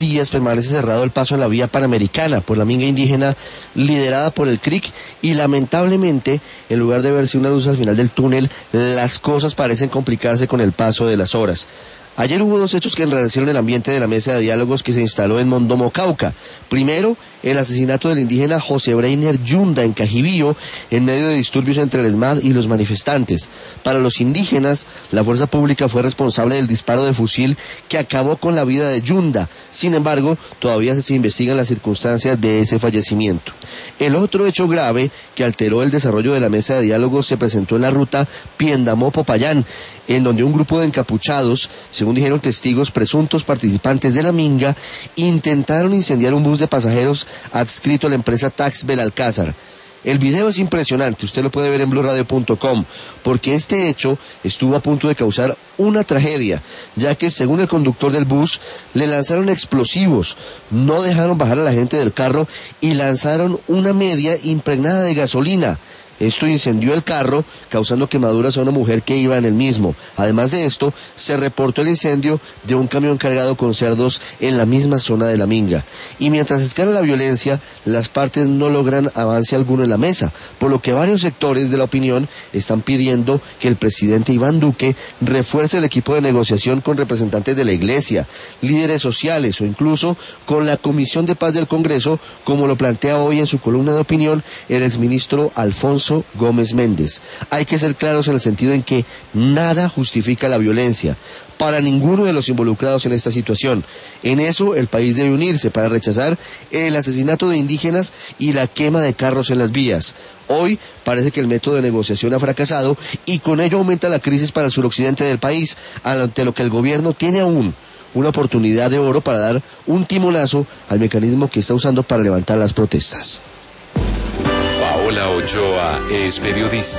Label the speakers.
Speaker 1: días permanece cerrado el paso a la vía panamericana por la minga indígena liderada por el CRIC y lamentablemente, en lugar de verse una luz al final del túnel, las cosas parecen complicarse con el paso de las horas. Ayer hubo dos hechos que enrarecieron el ambiente de la mesa de diálogos que se instaló en Mondomo, Cauca. Primero, el asesinato del indígena José Breiner Yunda en Cajibío, en medio de disturbios entre el ESMAD y los manifestantes. Para los indígenas, la fuerza pública fue responsable del disparo de fusil que acabó con la vida de Yunda. Sin embargo, todavía se investigan las circunstancias de ese fallecimiento. El otro hecho grave que alteró el desarrollo de la mesa de diálogos se presentó en la ruta Piendamó-Popayán, en donde un grupo de encapuchados, según dijeron testigos presuntos participantes de la minga, intentaron incendiar un bus de pasajeros adscrito a la empresa Tax Belalcázar. El video es impresionante, usted lo puede ver en blurradio.com, porque este hecho estuvo a punto de causar una tragedia, ya que según el conductor del bus, le lanzaron explosivos, no dejaron bajar a la gente del carro y lanzaron una media impregnada de gasolina. Esto incendió el carro, causando quemaduras a una mujer que iba en el mismo. Además de esto, se reportó el incendio de un camión cargado con cerdos en la misma zona de la minga. Y mientras escala la violencia, las partes no logran avance alguno en la mesa, por lo que varios sectores de la opinión están pidiendo que el presidente Iván Duque refuerce el equipo de negociación con representantes de la Iglesia, líderes sociales o incluso con la Comisión de Paz del Congreso, como lo plantea hoy en su columna de opinión el exministro Alfonso Gómez Méndez. Hay que ser claros en el sentido en que nada justifica la violencia para ninguno de los involucrados en esta situación. En eso el país debe unirse para rechazar el asesinato de indígenas y la quema de carros en las vías. Hoy parece que el método de negociación ha fracasado y con ello aumenta la crisis para el suroccidente del país, ante lo que el gobierno tiene aún una oportunidad de oro para dar un timonazo al mecanismo que está usando para levantar las protestas.
Speaker 2: Paola Ochoa es periodista.